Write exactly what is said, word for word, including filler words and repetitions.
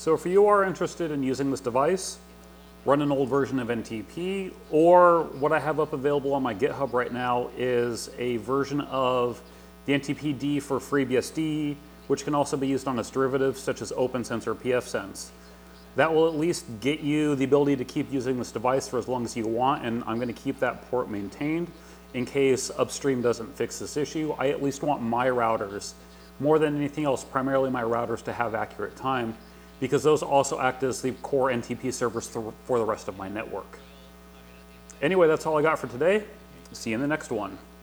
So if you are interested in using this device, run an old version of N T P, or what I have up available on my GitHub right now is a version of the N T P D for FreeBSD, which can also be used on its derivatives such as OpenSense or pfSense. That will at least get you the ability to keep using this device for as long as you want, and I'm going to keep that port maintained in case Upstream doesn't fix this issue. I at least want my routers, more than anything else, primarily my routers, to have accurate time, because those also act as the core N T P servers for the rest of my network. Anyway, that's all I got for today. See you in the next one.